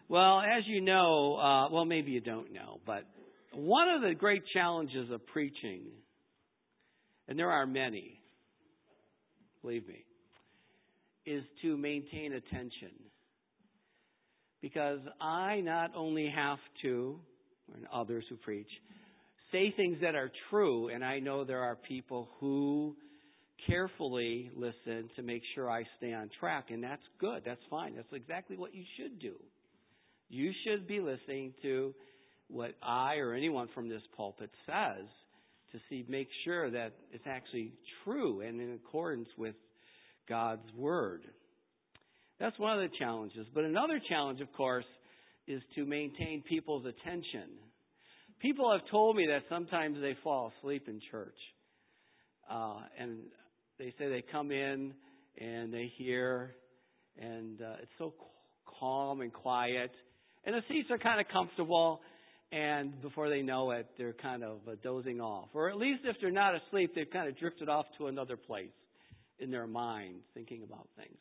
Well, as you know, well, maybe you don't know, but one of the great challenges of preaching, and there are many, believe me, is to maintain attention. Because I not only have to, and others who preach, say things that are true, and I know there are people who carefully listen to make sure I stay on track, and that's good, that's fine, that's exactly what you should do. You should be listening to what I or anyone from this pulpit says to make sure that it's actually true and in accordance with God's Word. That's one of the challenges. But another challenge, of course, is to maintain people's attention. People have told me that sometimes they fall asleep in church. And they say they come in and they hear, and it's so calm and quiet. And the seats are kind of comfortable, and before they know it, they're kind of dozing off. Or at least if they're not asleep, they've kind of drifted off to another place in their mind, thinking about things.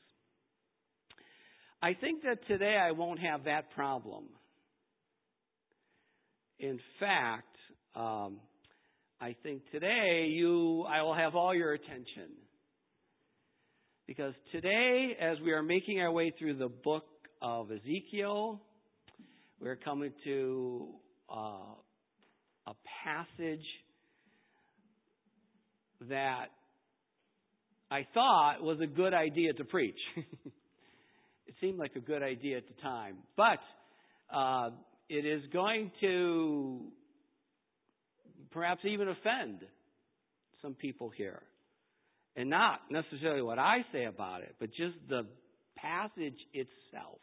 I think that today I won't have that problem. In fact, I think today I will have all your attention. Because today, as we are making our way through the book of Ezekiel, we're coming to a passage that I thought was a good idea to preach. It seemed like a good idea at the time. But it is going to perhaps even offend some people here. And not necessarily what I say about it, but just the passage itself.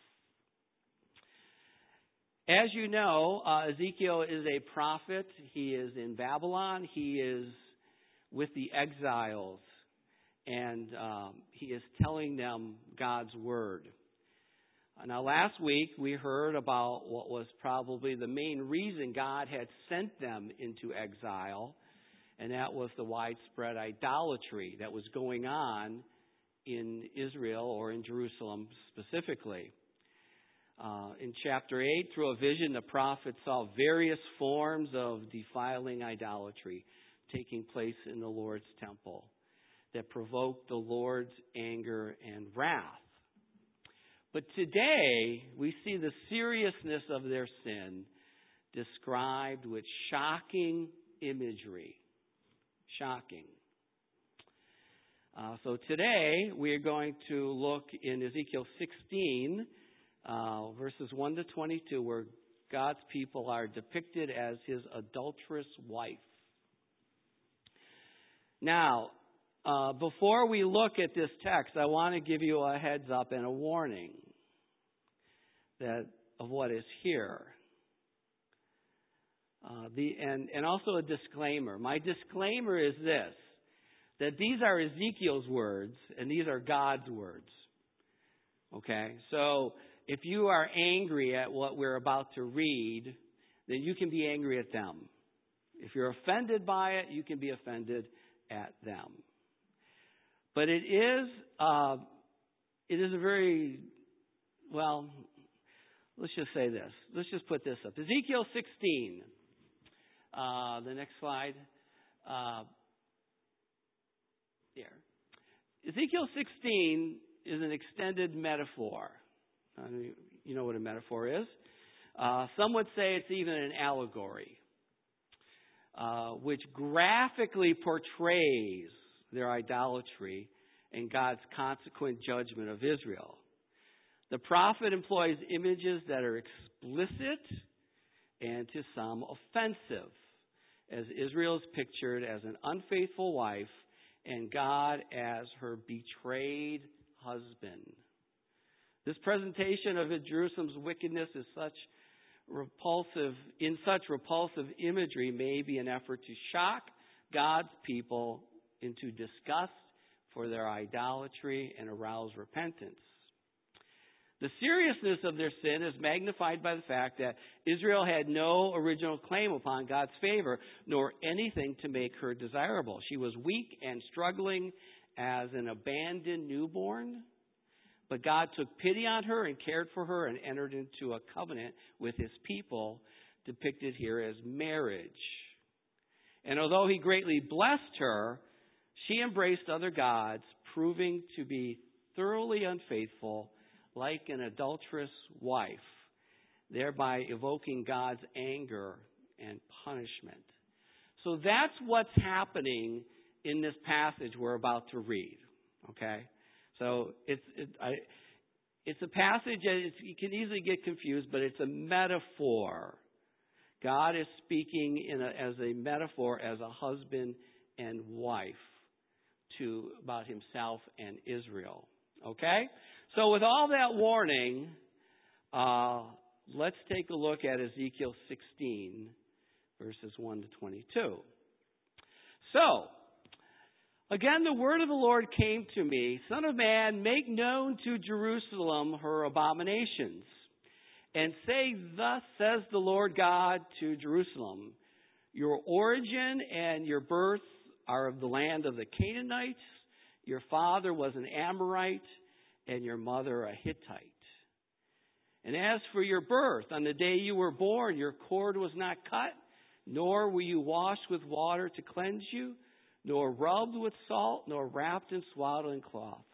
As you know, Ezekiel is a prophet. He is in Babylon. He is with the exiles. And he is telling them God's Word. Now, last week we heard about what was probably the main reason God had sent them into exile, and that was the widespread idolatry that was going on in Israel or in Jerusalem specifically. In chapter 8, through a vision, the prophet saw various forms of defiling idolatry taking place in the Lord's temple that provoked the Lord's anger and wrath. But today, we see the seriousness of their sin described with shocking imagery. Shocking. So today, we are going to look in Ezekiel 16, verses 1 to 22, where God's people are depicted as His adulterous wife. Now, before we look at this text, I want to give you a heads up and a warning of what is here. And also a disclaimer. My disclaimer is this, that these are Ezekiel's words and these are God's words. Okay? So if you are angry at what we're about to read, then you can be angry at them. If you're offended by it, you can be offended at them. But it is a very, well, let's just say this. Let's just put this up. Ezekiel 16. The next slide. There. Ezekiel 16 is an extended metaphor. You know what a metaphor is. Some would say it's even an allegory, which graphically portrays their idolatry and God's consequent judgment of Israel. The prophet employs images that are explicit and to some offensive, as Israel is pictured as an unfaithful wife and God as her betrayed husband. This presentation of Jerusalem's wickedness is such repulsive imagery may be an effort to shock God's people into disgust for their idolatry and arouse repentance. The seriousness of their sin is magnified by the fact that Israel had no original claim upon God's favor, nor anything to make her desirable. She was weak and struggling as an abandoned newborn. But God took pity on her and cared for her and entered into a covenant with his people, depicted here as marriage. And although he greatly blessed her, she embraced other gods, proving to be thoroughly unfaithful, like an adulterous wife, thereby evoking God's anger and punishment. So that's what's happening in this passage we're about to read. Okay? So it's a passage that you can easily get confused, but it's a metaphor. God is speaking as a metaphor, as a husband and wife about himself and Israel. Okay? So with all that warning, let's take a look at Ezekiel 16, verses 1 to 22. So, again, the word of the Lord came to me, Son of man, make known to Jerusalem her abominations, and say, thus says the Lord God to Jerusalem, your origin and your birth are of the land of the Canaanites, your father was an Amorite, and your mother a Hittite. And as for your birth, on the day you were born, your cord was not cut, nor were you washed with water to cleanse you, nor rubbed with salt, nor wrapped in swaddling cloths.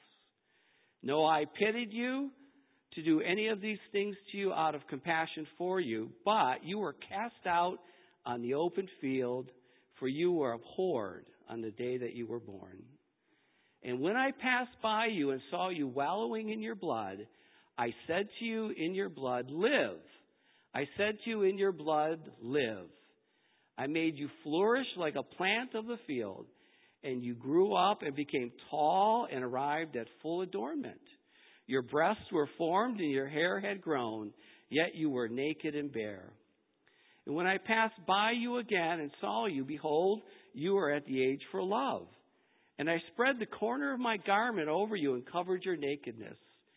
No, I pitied you to do any of these things to you out of compassion for you, but you were cast out on the open field, for you were abhorred on the day that you were born. And when I passed by you and saw you wallowing in your blood, I said to you in your blood, live. I said to you in your blood, live. I made you flourish like a plant of the field, and you grew up and became tall and arrived at full adornment. Your breasts were formed and your hair had grown, yet you were naked and bare. And when I passed by you again and saw you, behold, you were at the age for love. And I spread the corner of my garment over you and covered your nakedness.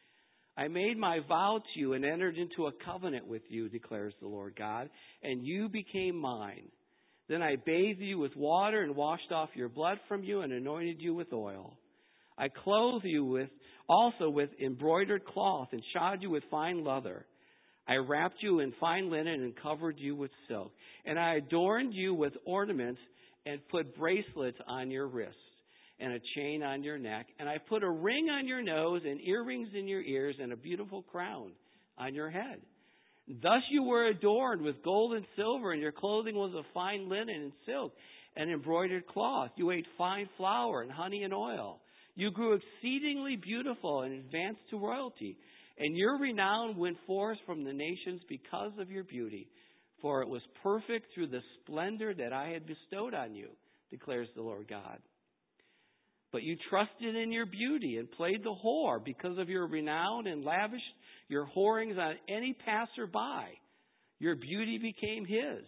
I made my vow to you and entered into a covenant with you, declares the Lord God, and you became mine. Then I bathed you with water and washed off your blood from you and anointed you with oil. I clothed you also with embroidered cloth and shod you with fine leather. I wrapped you in fine linen and covered you with silk. And I adorned you with ornaments and put bracelets on your wrists and a chain on your neck. And I put a ring on your nose and earrings in your ears and a beautiful crown on your head. Thus you were adorned with gold and silver, and your clothing was of fine linen and silk and embroidered cloth. You ate fine flour and honey and oil. You grew exceedingly beautiful and advanced to royalty. And your renown went forth from the nations because of your beauty, for it was perfect through the splendor that I had bestowed on you, declares the Lord God. But you trusted in your beauty and played the whore because of your renown and lavished your whorings on any passerby. Your beauty became his.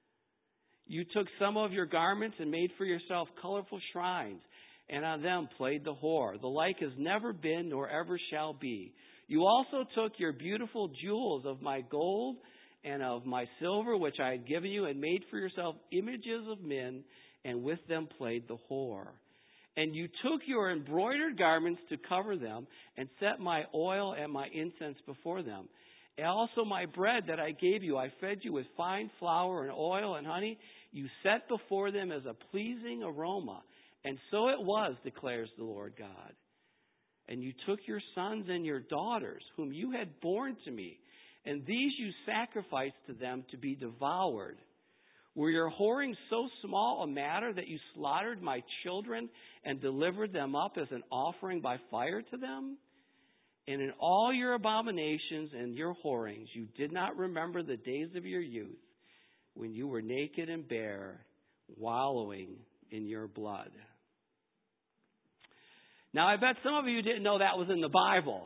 You took some of your garments and made for yourself colorful shrines, and on them played the whore. The like has never been nor ever shall be. You also took your beautiful jewels of my gold and of my silver, which I had given you, and made for yourself images of men, and with them played the whore. And you took your embroidered garments to cover them, and set my oil and my incense before them. And also my bread that I gave you, I fed you with fine flour and oil and honey. You set before them as a pleasing aroma. And so it was, declares the Lord God. And you took your sons and your daughters, whom you had borne to me, and these you sacrificed to them to be devoured. Were your whorings so small a matter that you slaughtered my children and delivered them up as an offering by fire to them? And in all your abominations and your whorings, you did not remember the days of your youth, when you were naked and bare, wallowing in your blood. Now, I bet some of you didn't know that was in the Bible.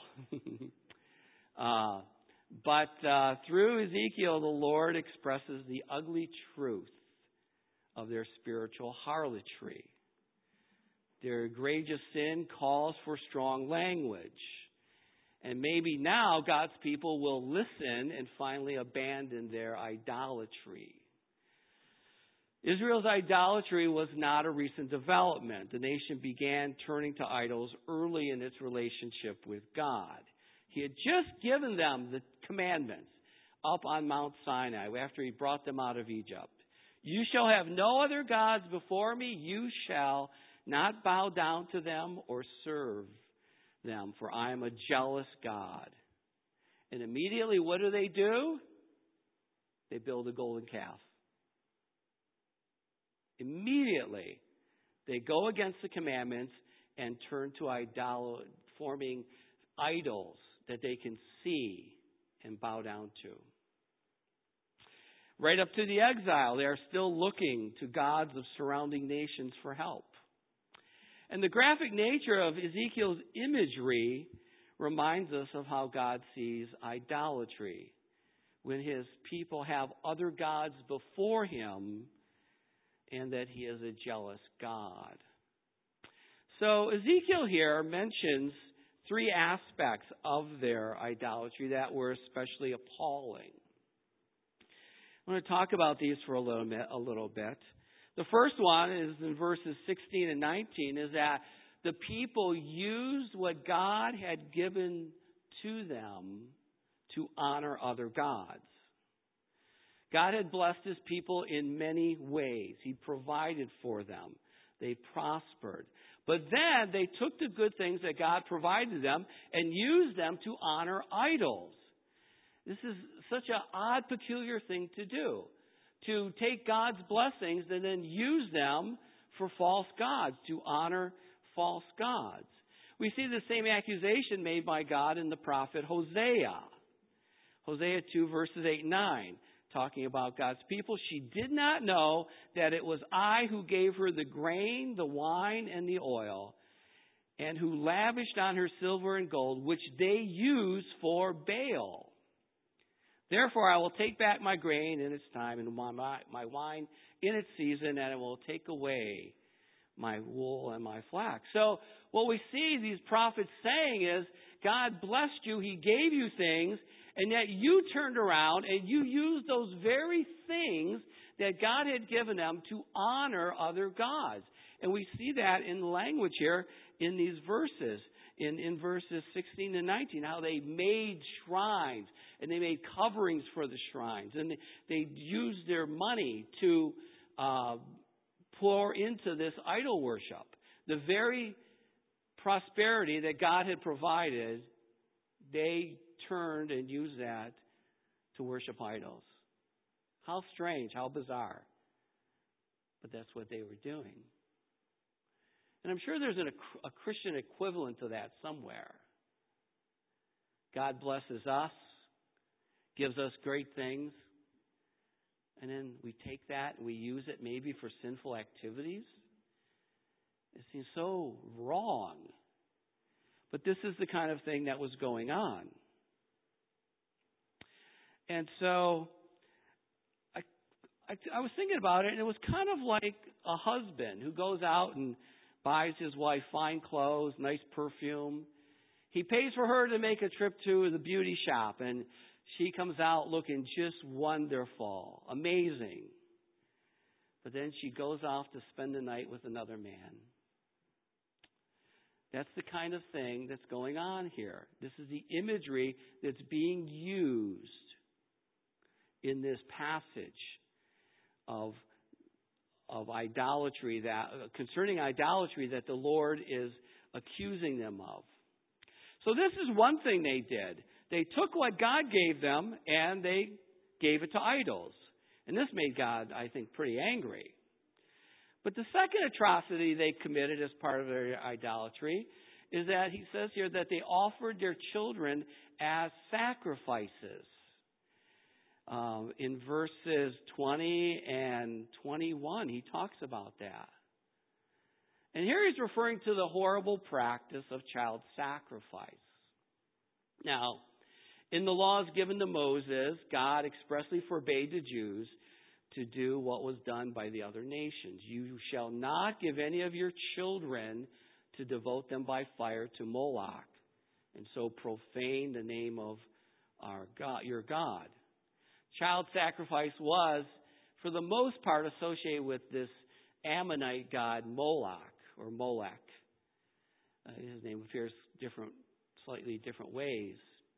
But through Ezekiel, the Lord expresses the ugly truth of their spiritual harlotry. Their egregious sin calls for strong language. And maybe now God's people will listen and finally abandon their idolatry. Israel's idolatry was not a recent development. The nation began turning to idols early in its relationship with God. He had just given them the commandments up on Mount Sinai after he brought them out of Egypt. You shall have no other gods before me. You shall not bow down to them or serve them, for I am a jealous God. And immediately, what do? They build a golden calf. Immediately, they go against the commandments and turn to forming idols that they can see and bow down to. Right up to the exile, they are still looking to gods of surrounding nations for help. And the graphic nature of Ezekiel's imagery reminds us of how God sees idolatry, when his people have other gods before him, and that he is a jealous God. So Ezekiel here mentions three aspects of their idolatry that were especially appalling. I want to talk about these for a little bit. The first one is in verses 16 and 19, is that the people used what God had given to them to honor other gods. God had blessed his people in many ways. He provided for them. They prospered. But then they took the good things that God provided them and used them to honor idols. This is such an odd, peculiar thing to do. To take God's blessings and then use them for false gods, to honor false gods. We see the same accusation made by God in the prophet Hosea. Hosea 2 verses 8 and 9. Talking about God's people. She did not know that it was I who gave her the grain, the wine, and the oil, and who lavished on her silver and gold, which they use for Baal. Therefore I will take back my grain in its time, and my wine in its season, and I will take away my wool and my flax. So what we see these prophets saying is, God blessed you, he gave you things, and yet you turned around and you used those very things that God had given them to honor other gods. And we see that in the language here in these verses, in verses 16 and 19, how they made shrines and they made coverings for the shrines. And they used their money to pour into this idol worship. The very prosperity that God had provided, they turned and used that to worship idols. How strange, how bizarre. But that's what they were doing. And I'm sure there's a Christian equivalent to that somewhere. God blesses us, gives us great things, and then we take that and we use it maybe for sinful activities. It seems so wrong. But this is the kind of thing that was going on. And so I was thinking about it, and it was kind of like a husband who goes out and buys his wife fine clothes, nice perfume. He pays for her to make a trip to the beauty shop, and she comes out looking just wonderful, amazing. But then she goes off to spend the night with another man. That's the kind of thing that's going on here. This is the imagery that's being used in this passage of idolatry, concerning idolatry that the Lord is accusing them of. So this is one thing they did. They took what God gave them and they gave it to idols. And this made God, I think, pretty angry. But the second atrocity they committed as part of their idolatry is that he says here that they offered their children as sacrifices. In verses 20 and 21, he talks about that. And here he's referring to the horrible practice of child sacrifice. Now, in the laws given to Moses, God expressly forbade the Jews to do what was done by the other nations. You shall not give any of your children to devote them by fire to Moloch, and so profane the name of our God, your God. Child sacrifice was, for the most part, associated with this Ammonite god Moloch, or Molech. His name appears slightly different ways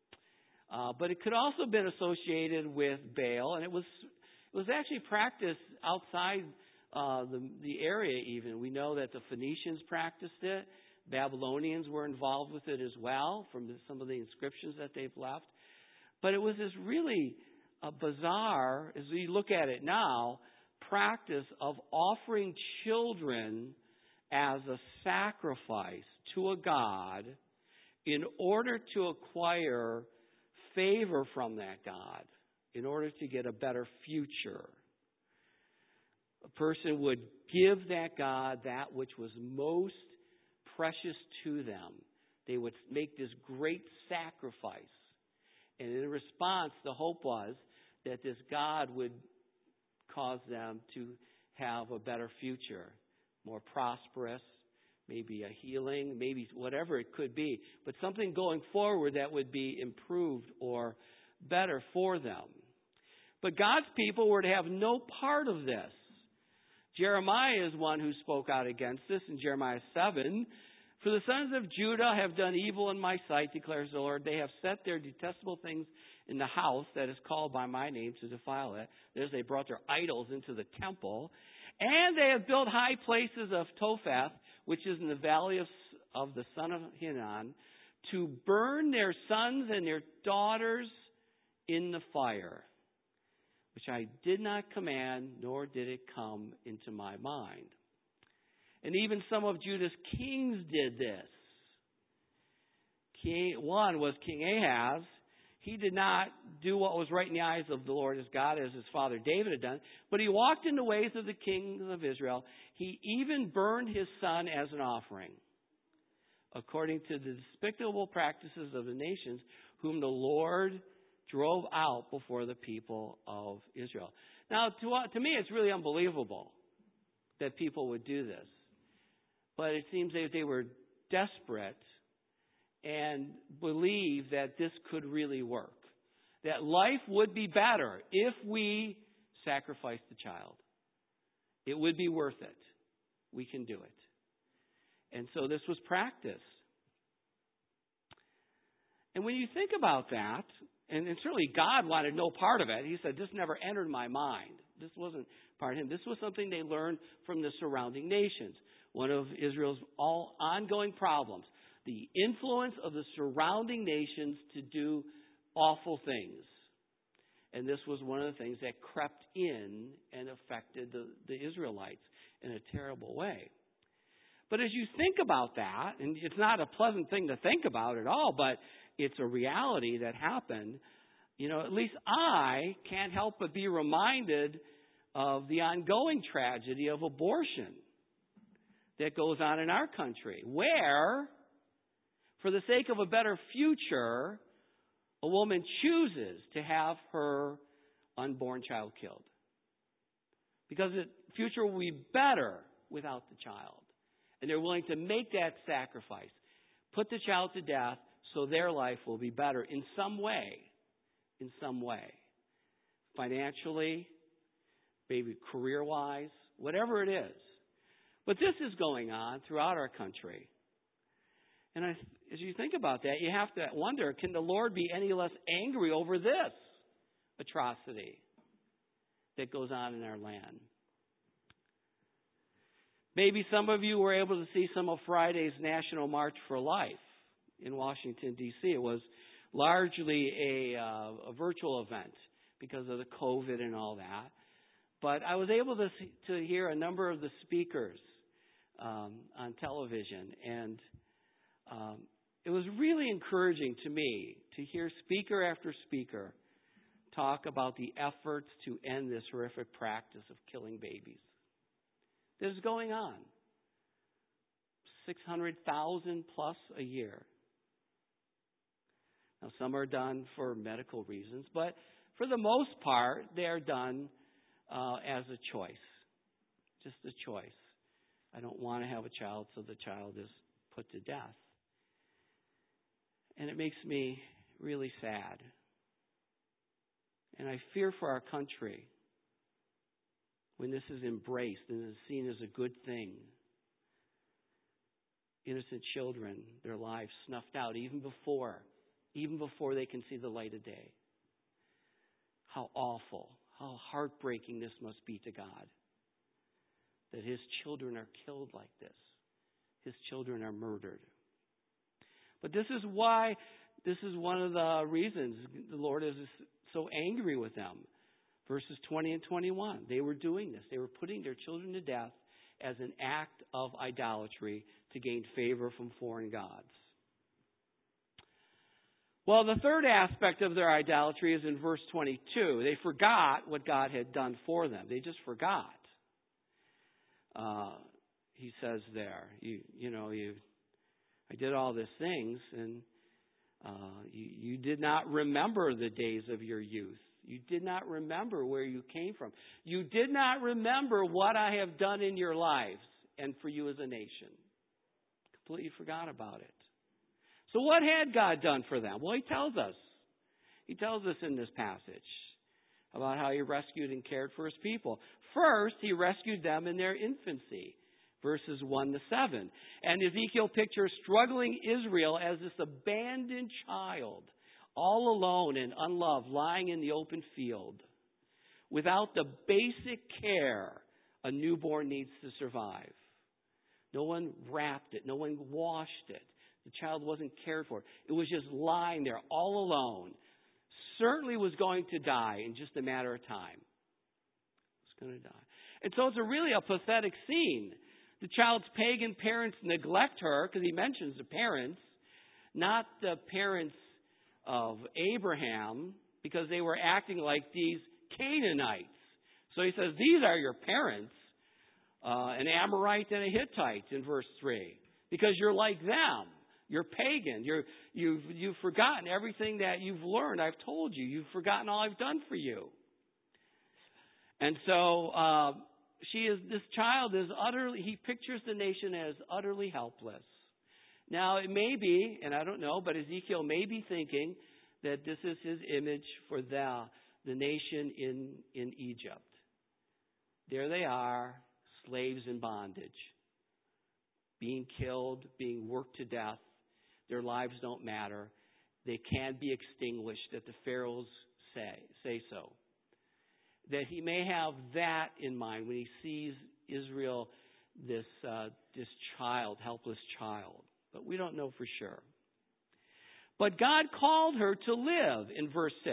But it could also have been associated with Baal, and it was actually practiced outside the area even. We know that the Phoenicians practiced it. Babylonians were involved with it as well from some of the inscriptions that they've left. But it was this really bizarre, as we look at it now, practice of offering children as a sacrifice to a god in order to acquire favor from that god, in order to get a better future. A person would give that god that which was most precious to them. They would make this great sacrifice. And in response, the hope was that this God would cause them to have a better future, more prosperous, maybe a healing, maybe whatever it could be, but something going forward that would be improved or better for them. But God's people were to have no part of this. Jeremiah is one who spoke out against this in Jeremiah 7. For the sons of Judah have done evil in my sight, declares the Lord. They have set their detestable things in the house that is called by my name to defile it. There's they brought their idols into the temple. And they have built high places of Topheth, which is in the valley of the son of Hinnon, to burn their sons and their daughters in the fire, which I did not command, nor did it come into my mind. And even some of Judah's kings did this. One was King Ahaz. He did not do what was right in the eyes of the Lord his God as his father David had done, but he walked in the ways of the kings of Israel. He even burned his son as an offering, according to the despicable practices of the nations whom the Lord drove out before the people of Israel. Now, to me, it's really unbelievable that people would do this. But it seems that they were desperate and believed that this could really work. That life would be better if we sacrificed the child. It would be worth it. We can do it. And so this was practiced. And when you think about that, and certainly God wanted no part of it. He said, this never entered my mind. This wasn't part of him. This was something they learned from the surrounding nations. One of Israel's all ongoing problems. The influence of the surrounding nations to do awful things. And this was one of the things that crept in and affected the Israelites in a terrible way. But as you think about that, and it's not a pleasant thing to think about at all, but it's a reality that happened, at least I can't help but be reminded of the ongoing tragedy of abortion that goes on in our country, where, for the sake of a better future, a woman chooses to have her unborn child killed. Because the future will be better without the child. And they're willing to make that sacrifice, put the child to death, so their life will be better in some way. In some way. Financially, maybe career-wise, whatever it is. But this is going on throughout our country. And as you think about that, you have to wonder, can the Lord be any less angry over this atrocity that goes on in our land? Maybe some of you were able to see some of Friday's National March for Life in Washington, D.C. It was largely a virtual event because of the COVID and all that. But I was able to hear a number of the speakers on television, and it was really encouraging to me to hear speaker after speaker talk about the efforts to end this horrific practice of killing babies. This is going on. 600,000 plus a year. Now, some are done for medical reasons, but for the most part, they are done as a choice. Just a choice. I don't want to have a child, so the child is put to death. And it makes me really sad. And I fear for our country when this is embraced and is seen as a good thing. Innocent children, their lives snuffed out even before even before they can see the light of day. How awful, how heartbreaking this must be to God, that his children are killed like this. His children are murdered. But this is one of the reasons the Lord is so angry with them. Verses 20 and 21. They were doing this. They were putting their children to death as an act of idolatry to gain favor from foreign gods. Well, the third aspect of their idolatry is in verse 22. They forgot what God had done for them. They just forgot. He says there, I did all these things, and you did not remember the days of your youth. You did not remember where you came from. You did not remember what I have done in your lives and for you as a nation. Completely forgot about it. So what had God done for them? Well, he tells us. He tells us in this passage about how he rescued and cared for his people. First, he rescued them in their infancy, verses 1 to 7. And Ezekiel pictures struggling Israel as this abandoned child, all alone and unloved, lying in the open field, without the basic care a newborn needs to survive. No one wrapped it. No one washed it. The child wasn't cared for. It was just lying there all alone. Certainly was going to die in just a matter of time. It was going to die. And so it's really a pathetic scene. The child's pagan parents neglect her, because he mentions the parents, not the parents of Abraham, because they were acting like these Canaanites. So he says, these are your parents, an Amorite and a Hittite in verse 3, because you're like them. You're pagan. You've forgotten everything that you've learned. I've told you. You've forgotten all I've done for you. And so this child is utterly, he pictures the nation as utterly helpless. Now, it may be, and I don't know, but Ezekiel may be thinking that this is his image for the nation in Egypt. There they are, slaves in bondage, being killed, being worked to death. Their lives don't matter. They can be extinguished, that the pharaohs say so. That he may have that in mind when he sees Israel, this child, helpless child. But we don't know for sure. But God called her to live in verse 6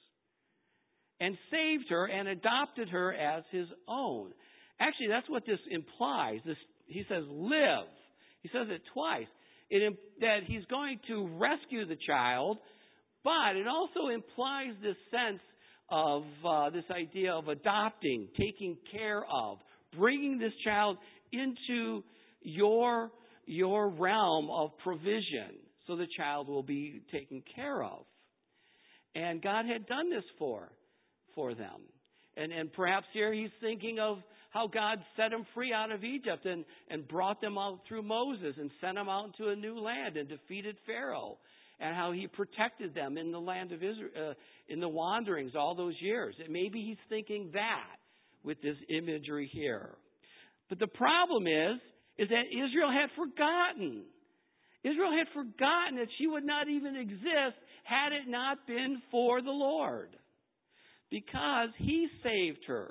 and saved her and adopted her as his own. Actually, that's what this implies. He says live. He says it twice. That he's going to rescue the child, but it also implies this sense of this idea of adopting, taking care of, bringing this child into your realm of provision, so the child will be taken care of. And God had done this for them. And perhaps here he's thinking of how God set them free out of Egypt and brought them out through Moses and sent them out into a new land and defeated Pharaoh, and how he protected them in the land of Israel, in the wanderings all those years. And maybe he's thinking that with this imagery here. But the problem is that Israel had forgotten. Israel had forgotten that she would not even exist had it not been for the Lord, because he saved her.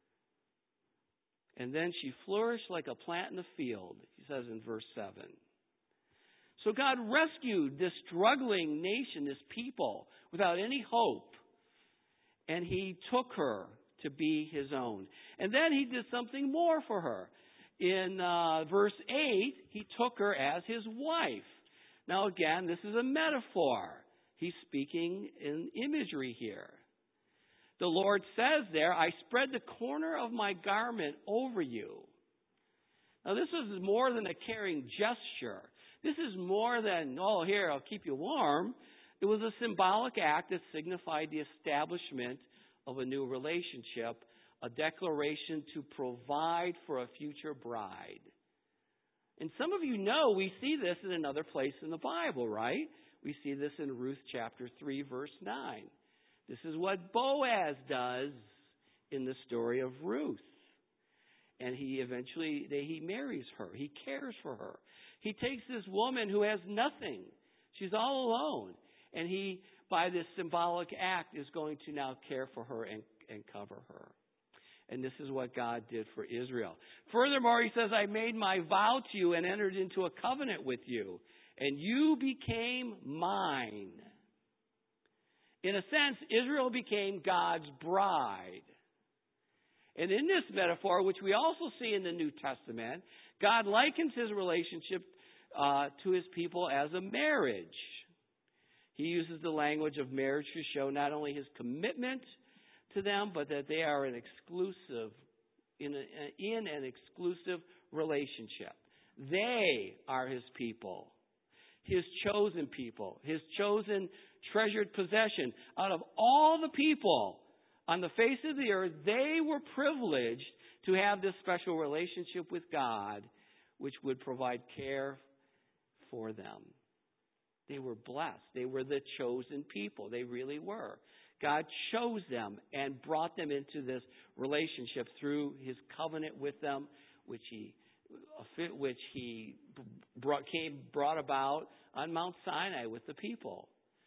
And then she flourished like a plant in the field, he says in verse 7. So God rescued this struggling nation, this people, without any hope. And he took her to be his own. And then he did something more for her. In verse 8, he took her as his wife. Now again, this is a metaphor. He's speaking in imagery here. The Lord says there, I spread the corner of my garment over you. Now this is more than a caring gesture. This is more than, oh, here, I'll keep you warm. It was a symbolic act that signified the establishment of a new relationship, a declaration to provide for a future bride. And some of you know we see this in another place in the Bible, right? We see this in Ruth chapter 3, verse 9. This is what Boaz does in the story of Ruth. And he marries her. He cares for her. He takes this woman who has nothing. She's all alone. And He, by this symbolic act, is going to now care for her and cover her. And this is what God did for Israel. Furthermore, He says, I made my vow to you and entered into a covenant with you, and you became mine. In a sense, Israel became God's bride. And in this metaphor, which we also see in the New Testament, God likens His relationship to His people as a marriage. He uses the language of marriage to show not only His commitment to them, but that they are in an exclusive relationship. They are His people, His chosen people, His chosen treasured possession. Out of all the people on the face of the earth, they were privileged to have this special relationship with God, which would provide care for them. They were blessed. They were the chosen people. They really were. God chose them and brought them into this relationship through His covenant with them, which He brought about on Mount Sinai with the people.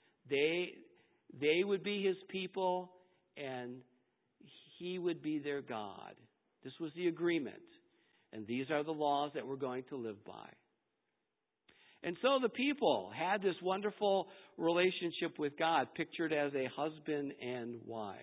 They would be His people, and He would be their God. This was the agreement. And these are the laws that we're going to live by. And so the people had this wonderful relationship with God, pictured as a husband and wife.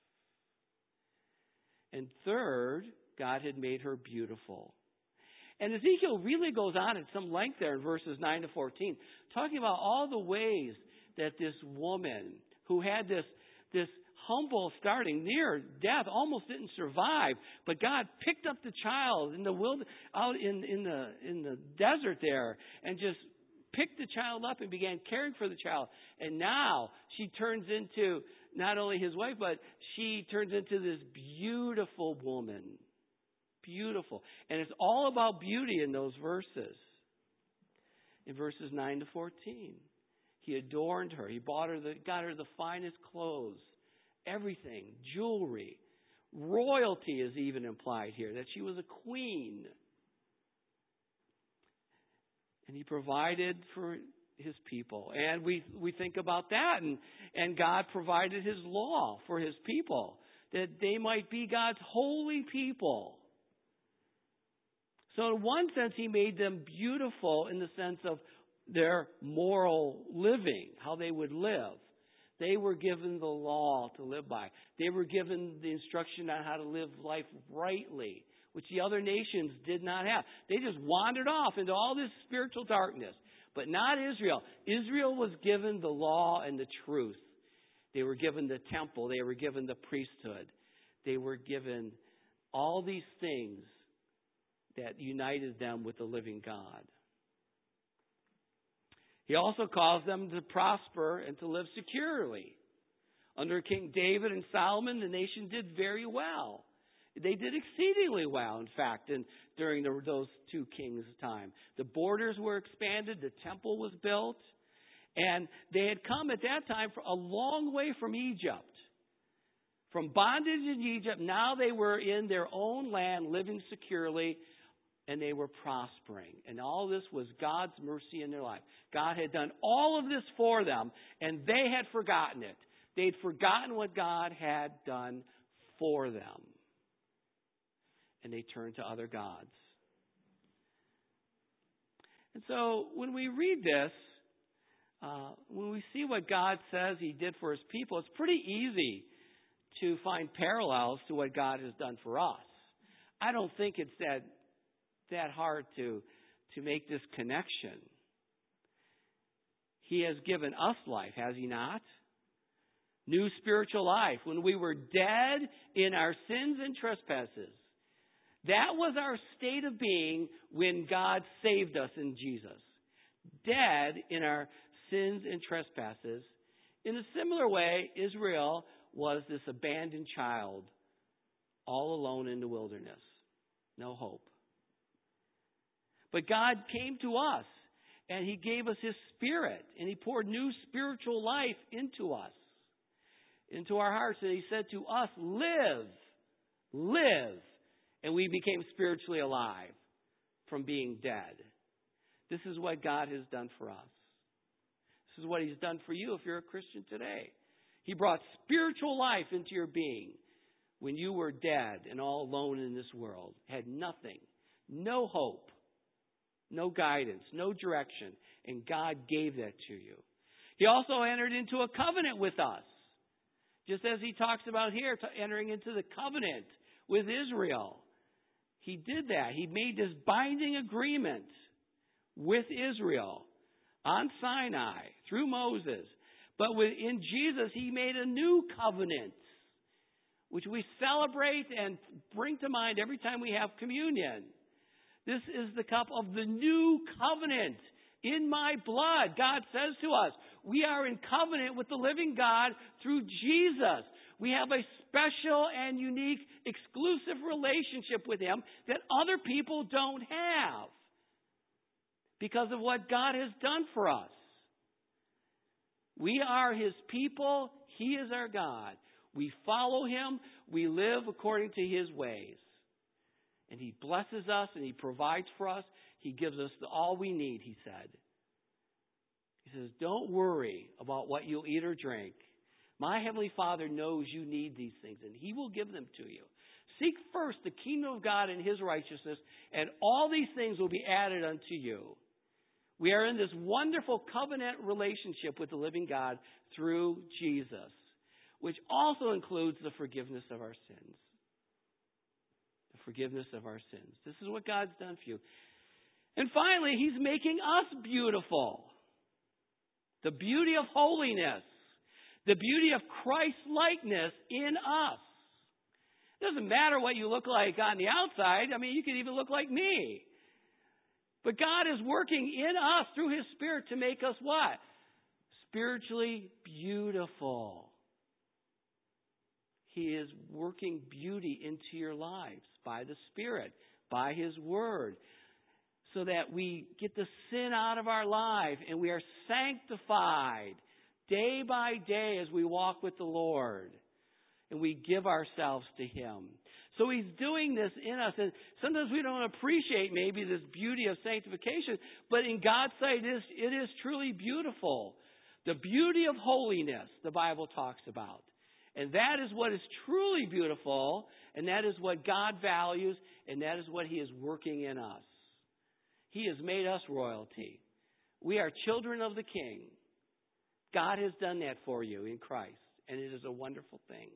And third, God had made her beautiful. And Ezekiel really goes on at some length there in verses 9 to 14, talking about all the ways that this woman who had this humble starting near death, almost didn't survive, but God picked up the child in the out in the desert there, and just picked the child up and began caring for the child. And now she turns into not only his wife, but she turns into this beautiful woman. Beautiful. And it's all about beauty in those verses. In verses 9 to 14. He adorned her. He got her the finest clothes. Everything. Jewelry. Royalty is even implied here. That she was a queen. And He provided for His people. And we think about that. And God provided His law for His people. That they might be God's holy people. So in one sense, He made them beautiful in the sense of their moral living, how they would live. They were given the law to live by. They were given the instruction on how to live life rightly, which the other nations did not have. They just wandered off into all this spiritual darkness. But not Israel. Israel was given the law and the truth. They were given the temple. They were given the priesthood. They were given all these things that united them with the living God. He also caused them to prosper and to live securely. Under King David and Solomon, the nation did very well. They did exceedingly well, in fact, during those two kings' time. The borders were expanded, the temple was built, and they had come at that time a long way from Egypt. From bondage in Egypt, now they were in their own land, living securely, and they were prospering. And all this was God's mercy in their life. God had done all of this for them, and they had forgotten it. They'd forgotten what God had done for them. And they turned to other gods. And so when we read this, when we see what God says He did for His people, it's pretty easy to find parallels to what God has done for us. I don't think it's that hard to make this connection. He has given us life, has He not? New spiritual life. When we were dead in our sins and trespasses, that was our state of being when God saved us in Jesus. Dead in our sins and trespasses. In a similar way, Israel was this abandoned child, all alone in the wilderness. No hope. But God came to us, and He gave us His Spirit, and He poured new spiritual life into us, into our hearts. And He said to us, live. And we became spiritually alive from being dead. This is what God has done for us. This is what He's done for you if you're a Christian today. He brought spiritual life into your being when you were dead and all alone in this world, had nothing, no hope, no guidance, no direction, and God gave that to you. He also entered into a covenant with us, just as He talks about here, entering into the covenant with Israel. He did that. He made this binding agreement with Israel on Sinai through Moses. But in Jesus, He made a new covenant, which we celebrate and bring to mind every time we have communion. This is the cup of the new covenant in my blood. God says to us, we are in covenant with the living God through Jesus. We have a special and unique, exclusive relationship with Him that other people don't have because of what God has done for us. We are His people. He is our God. We follow Him. We live according to His ways. And He blesses us and He provides for us. He gives us all we need, He said. He says, don't worry about what you'll eat or drink. My Heavenly Father knows you need these things, and He will give them to you. Seek first the kingdom of God and His righteousness, and all these things will be added unto you. We are in this wonderful covenant relationship with the living God through Jesus, which also includes the forgiveness of our sins. The forgiveness of our sins. This is what God's done for you. And finally, He's making us beautiful. The beauty of holiness. The beauty of Christ-likeness in us. It doesn't matter what you look like on the outside. I mean, you could even look like me. But God is working in us through His Spirit to make us what? Spiritually beautiful. He is working beauty into your lives by the Spirit, by His Word, so that we get the sin out of our life and we are sanctified day by day as we walk with the Lord and we give ourselves to Him. So He's doing this in us. And sometimes we don't appreciate maybe this beauty of sanctification, but in God's sight it is truly beautiful. The beauty of holiness, the Bible talks about. And that is what is truly beautiful, and that is what God values, and that is what He is working in us. He has made us royalty. We are children of the King. God has done that for you in Christ, and it is a wonderful thing.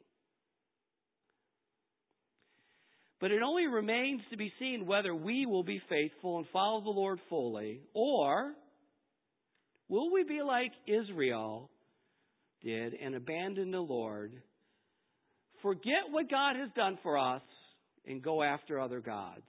But it only remains to be seen whether we will be faithful and follow the Lord fully, or will we be like Israel did and abandon the Lord, forget what God has done for us, and go after other gods.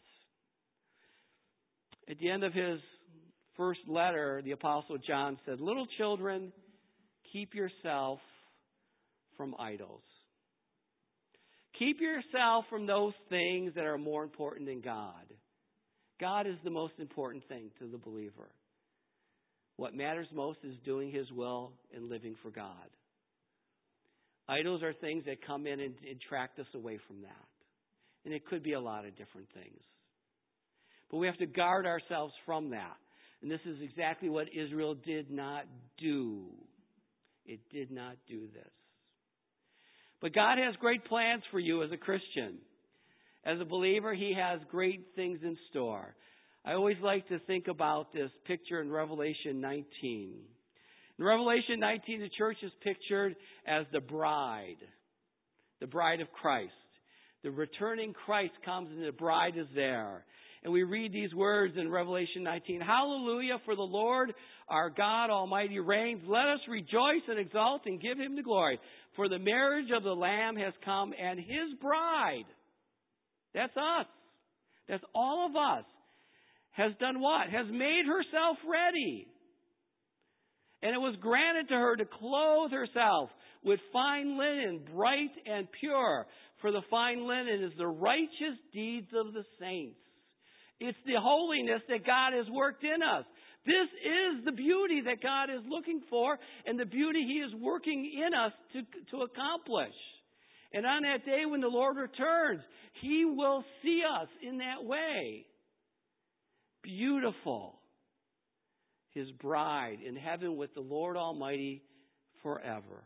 At the end of his first letter, the Apostle John said, little children, keep yourself from idols. Keep yourself from those things that are more important than God. God is the most important thing to the believer. What matters most is doing His will and living for God. Idols are things that come in and attract us away from that. And it could be a lot of different things. But we have to guard ourselves from that. And this is exactly what Israel did not do. It did not do this. But God has great plans for you as a Christian. As a believer, He has great things in store. I always like to think about this picture in Revelation 19. In Revelation 19, the church is pictured as the bride of Christ. The returning Christ comes and the bride is there. And we read these words in Revelation 19. Hallelujah, for the Lord our God Almighty reigns. Let us rejoice and exult and give Him the glory. For the marriage of the Lamb has come, and His bride, that's us, that's all of us, has done what? Has made herself ready. And it was granted to her to clothe herself with fine linen, bright and pure. For the fine linen is the righteous deeds of the saints. It's the holiness that God has worked in us. This is the beauty that God is looking for and the beauty He is working in us to accomplish. And on that day when the Lord returns, He will see us in that way. Beautiful. His bride in heaven with the Lord Almighty forever.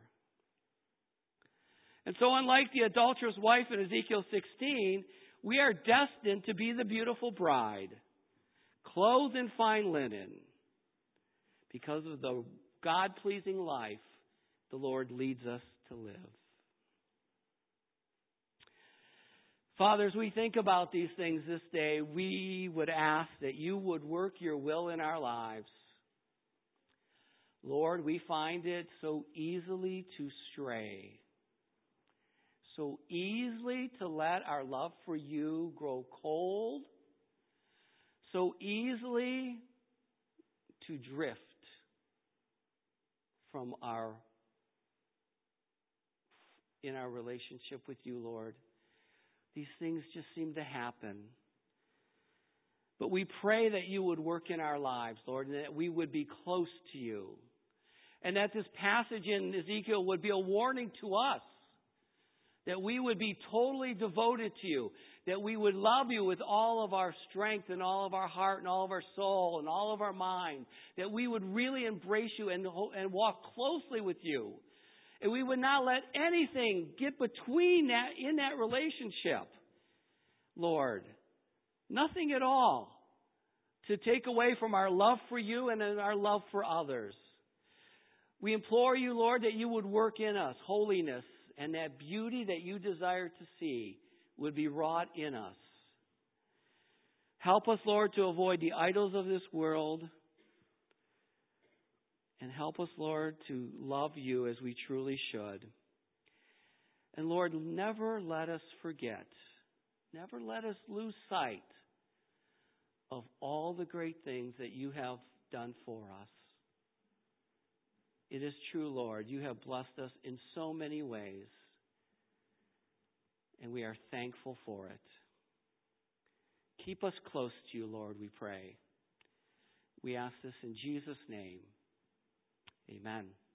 And so unlike the adulterous wife in Ezekiel 16, we are destined to be the beautiful bride, clothed in fine linen, because of the God-pleasing life the Lord leads us to live. Father, as we think about these things this day, we would ask that you would work your will in our lives. Lord, we find it so easily to stray, so easily to let our love for you grow cold, so easily to drift from in our relationship with you, Lord. These things just seem to happen. But we pray that you would work in our lives, Lord, and that we would be close to you. And that this passage in Ezekiel would be a warning to us. That we would be totally devoted to you. That we would love you with all of our strength and all of our heart and all of our soul and all of our mind. That we would really embrace you and walk closely with you. And we would not let anything get between that in that relationship, Lord. Nothing at all to take away from our love for you and our love for others. We implore you, Lord, that you would work in us holiness, and that beauty that you desire to see would be wrought in us. Help us, Lord, to avoid the idols of this world. And help us, Lord, to love you as we truly should. And Lord, never let us forget, never let us lose sight of all the great things that you have done for us. It is true, Lord, you have blessed us in so many ways, and we are thankful for it. Keep us close to you, Lord, we pray. We ask this in Jesus' name. Amen.